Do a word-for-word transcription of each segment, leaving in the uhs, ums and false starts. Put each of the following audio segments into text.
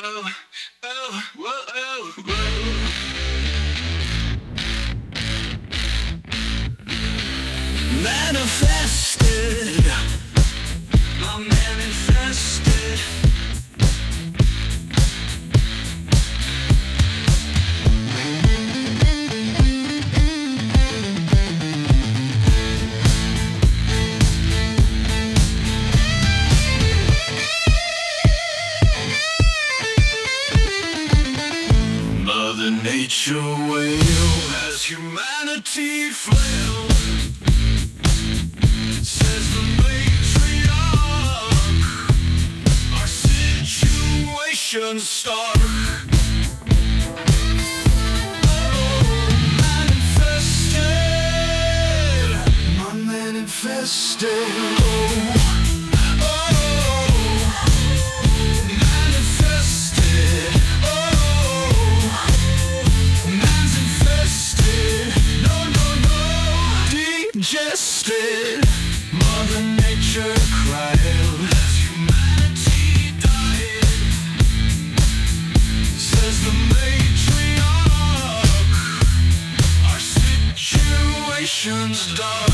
oh, oh, whoa, oh, whoa. Manifested, I'm manifested. Mother Nature wail as humanity flailed. Says the matriarch, our situation's stark. Oh, manifested, I'm manifested. Oh, oh, manifested. Digested, Mother Nature cried as humanity died. Says the matriarch, our situation's dark.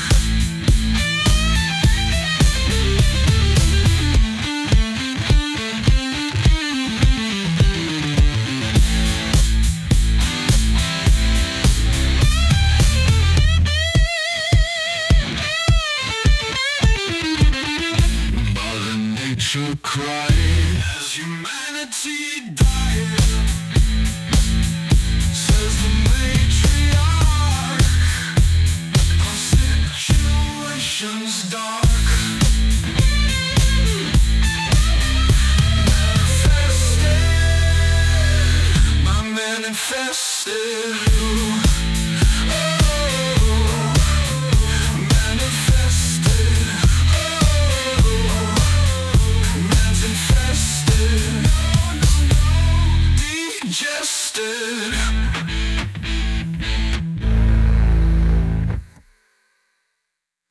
To cry as humanity died. Says the matriarch, our situation's dark. Manifested, my manifested. Digested.